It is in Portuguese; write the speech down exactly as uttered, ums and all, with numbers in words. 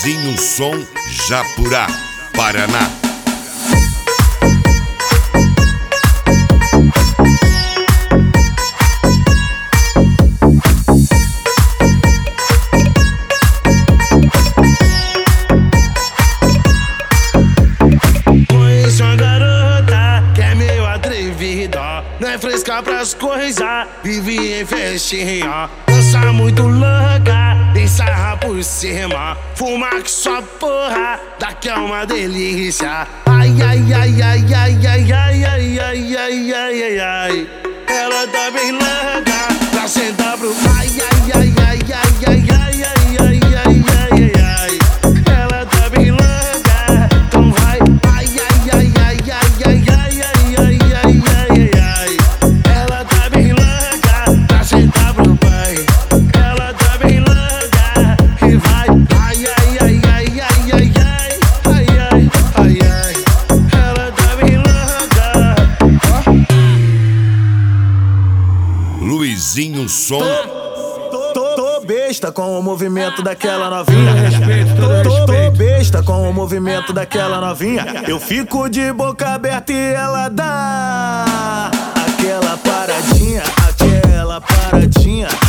Luizinho Som, Japurá, Paraná. Conheço uma garota que é meio atrevida, não é fresca pras coisas, vive em festinha. Dança muito louca, tem sarra por cima, fuma que só porra, daqui é uma delícia. Ai, ai, ai, ai, ai, ai, ai, ai, ai, ai, ai, ai, ai. Ela tá bem louca pra sentar pro ai, ai, ai, ai, ai, ai, ai, ai, ai, ai, ai, ai. Ela tá bem louca, então vai. Ai, ai, ai, ai, ai, ai, ai, ai, ai, ai, ai, ai. Ela tá bem louca pra sentar pro pai. Ela tá bem louca e vai. Ai, ai, ai, ai, ai, ai, ai, ai, ai, ai, ai. Ela tá bem louca. Luizinho Som. Tô, tô, tô besta com o movimento daquela novinha. Tô, tô besta com o movimento daquela novinha. Eu fico de boca aberta e ela dá aquela paradinha, aquela paradinha.